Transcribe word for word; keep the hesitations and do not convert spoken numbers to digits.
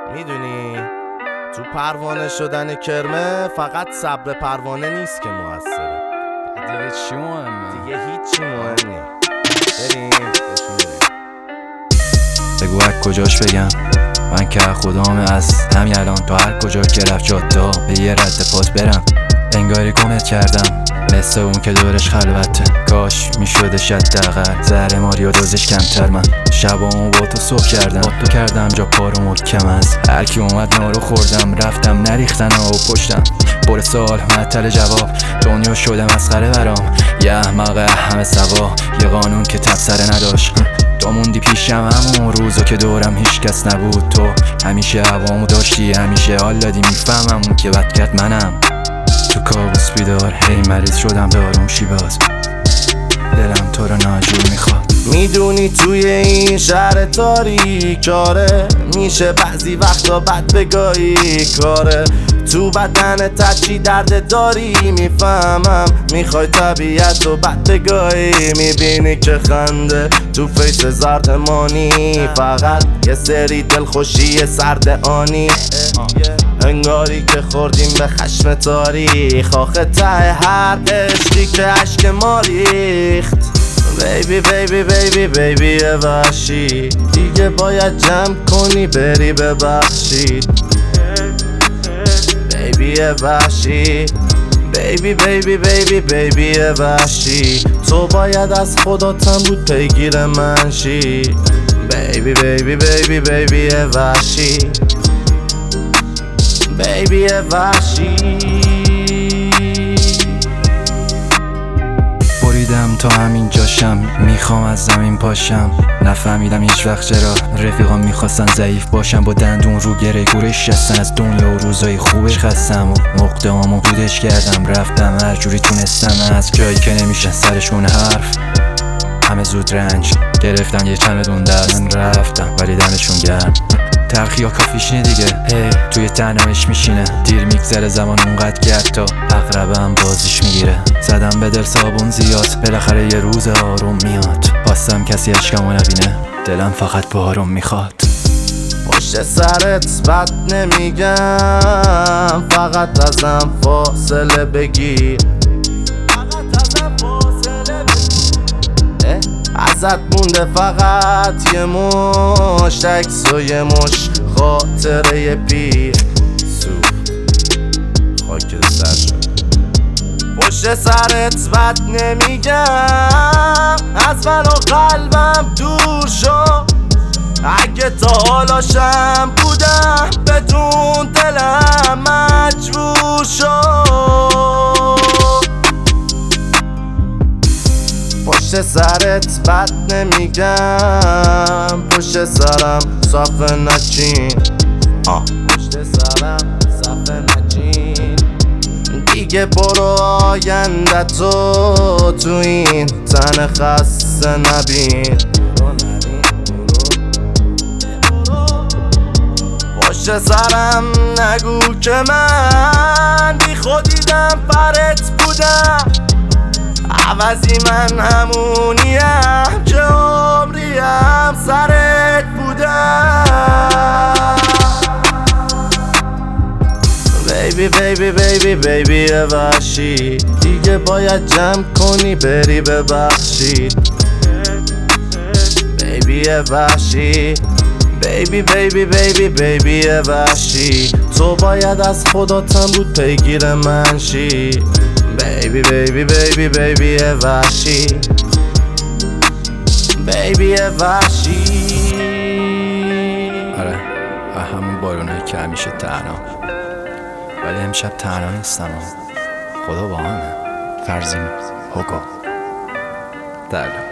میدونی تو پروانه شدن کرمه فقط صبر پروانه نیست که موثره. دیگه چی مهمه؟ دیگه هیچی مهم نیست. بریم بگو از کجاش بگم من که خدامه از همین الان تا هر کجا که رفت جادا به یه رد پات برم. انگاری گمت کردم مثل اون که دورش خلوته. کاش میشدش حداقل زهر ماری و دوزش کمتر. من شبامو با تو صبح کردم با تو کردم جا پارو محکم از هر کی اومد نارو خوردم رفتم نریختن و پشتم پر سال معطل جواب. دنیا شده مسخره برام یه احمق همه سوا یه قانون که تبصره نداشت. تو موندی پیشم همون روزا که دورم هیچ کس نبود. تو همیشه هوامو داشتی همیشه حال دادی میفهمم اون که بد کرد منم. تو کابوس بیدار هی مریض شدم داروم شیباز دلم تو رو ناجور میخواد. میدونی توی این شهر تاریکاره میشه بعضی وقتا بد بگاهی کاره. تو بدن چی درد داری میفهمم میخوای طبیعت و بد بگاهی. میبینی که خنده تو فیس زردمانی فقط یه سری دلخوشی سرد آنی. انگاری که خوردیم به خشم تاریخ آخه ته هر عشقی که عشق ما ریخت. بیبی بیبی بیبی بیبی وحشی دیگه باید جمع کنی بری ببخشید. بیبی وحشی بیبی بیبی بیبی بیبی وحشی تو باید از خداتم بود پیگیر من شی. بیبی بیبی بیبی بیبی وحشی بیبی وحشی. بریدم تا همین جاشم میخوام از زمین پاشم. نفهمیدم هیچ وقت چرا رفیقام میخواستن ضعیف باشم. با دندون رو گره گورش هستن از دنیا و روزای خوبش خستم و نقطه‌هامو بودش کردم رفتم هر جوری تونستم از جایی که نمیشه سرشون حرف. همه زود رنج گرفتم یه چمدون دست رفتم ولی دمشون گرم. تلخی یا کافیش نی دیگه هی توی تنهایش میشینه. دیر میگذره زمان اونقدر که حتی اقربم بازیش میگیره. زدم به دل صابون زیاد بالاخره یه روز آروم میاد. خواستم کسی عشقمو نبینه دلم فقط به آروم میخواد. پشت سرت بد نمیگم فقط ازم فاصله بگیر. ازت مونده فقط یه مشت عکس و یه مش خاطره پیر سوخت خاک سر شد. پشت سرت بد نمیگم از من و قلبم دور شو. اگه تا حالاشم بودم بدون دلم مجبور شو. پشت سرت بد نمیگم پشت سرم صفه نچین. آه پشت سرم صفه نچین. دیگه برو آینده تو تو این تن خسته نبین. پشت سرم نگو که من بی خودیدم پرت بودم. عوضی من همونیم که عمریم سرت بودم. بیبی بیبی بیبی بیبی وحشی دیگه باید جمع کنی بری ببخشید. بیبی وحشی بیبی بیبی بیبی بیبی وحشی تو باید از خداتم بود پیگیر من شی. بیبی بیبی بیبی بیبی وحشی بیبی وحشی. آره همون بارونایی که همیشه تنها ولی امشب تنها نیستم. خدا با همه فرزین هوگو درلو.